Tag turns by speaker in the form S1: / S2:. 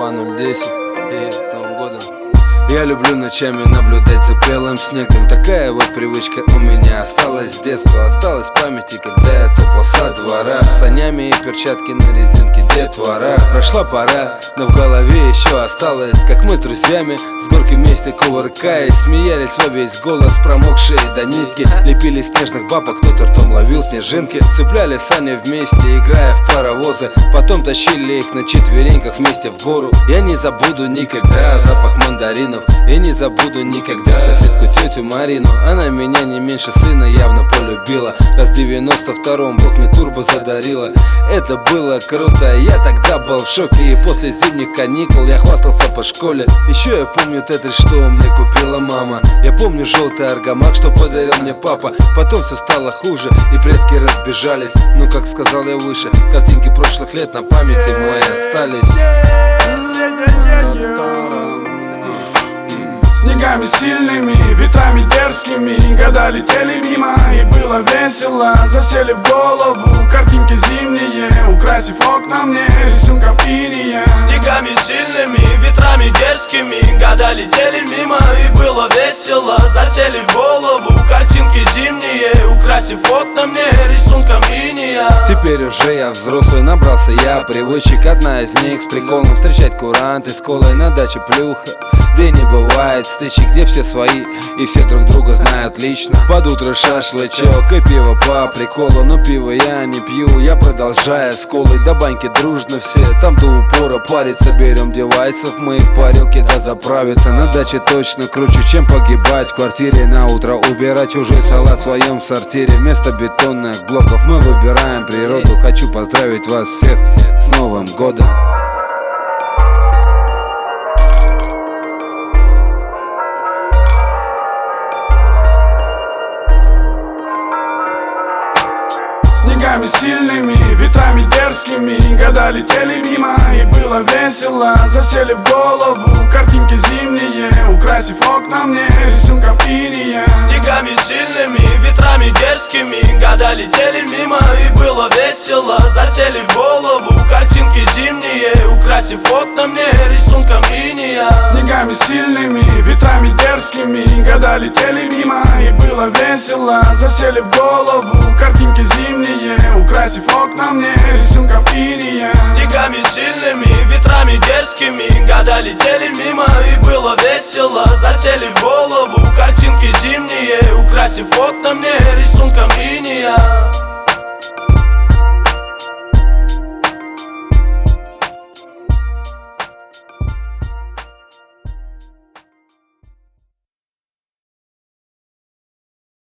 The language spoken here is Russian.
S1: Москва 010. С Новым годом. Я люблю ночами наблюдать за белым снегом. Такая вот привычка у меня осталась с детства. Осталась в памяти, когда я топал со двора с санями и перчатки на резинке детвора. Прошла пора, но в голове еще осталось, как мы с друзьями с горки вместе кувыркаясь смеялись во весь голос, промокшие до нитки. Лепили снежных бабок, кто-то ртом ловил снежинки. Цепляли сани вместе, играя в паровозы. Потом тащили их на четвереньках вместе в гору. Я не забуду никогда запах мандаринов. И не забуду никогда соседку тетю Марину. Она меня не меньше сына явно полюбила. Раз в 92-м Бог мне турбо задарила. Это было круто, я тогда был в шоке. И после зимних каникул я хвастался по школе. Еще я помню тетрис, что мне купила мама. Я помню желтый аргамак, что подарил мне папа. Потом все стало хуже и предки разбежались. Но как сказал я выше, картинки прошлых лет на памяти моей остались.
S2: Снегами сильными, ветрами дерзкими, года летели мимо, и было весело. Засели в голову картинки зимние, украсив окна мне рисунком иния.
S3: Снегами сильными, ветрами дерзкими, года летели мимо, и было весело. Засели в голову картинки зимние, украсив окна мне рисунком иния.
S1: Теперь уже я взрослый, набрался я привычек. Одна из них с приколом встречать куранты с колой на даче плюха, где не бывает стычек, где все свои и все друг друга знают лично. Под утро шашлычок и пиво по приколу. Но пиво я не пью, я продолжаю с колой. До баньки дружно все, там до упора париться. Берем девайсов, мы в парилке да заправиться. На даче точно круче, чем погибать в квартире. На утро убирать чужой салат в своем сортире. Вместо бетонных блоков мы выбираем природу. Хочу поздравить вас всех с Новым годом.
S2: Снегами сильными, ветрами дерзкими, года летели мимо, и было весело. Засели в голову картинки зимние, украсив окна мне рисунком иния.
S3: Снегами сильными, ветрами дерзкими, года летели мимо, и было весело. Засели в голову картинки зимние, украсив окна мне рисунком иния.
S2: Снегами сильными, ветрами дерзкими, года летели мимо, и было весело. Засели в голову картинки зимние, украсив окна мне рисунком иния.
S3: Снегами сильными, ветрами дерзкими, года летели мимо, и было весело. Засели в голову картинки зимние, украсив окна мне рисунком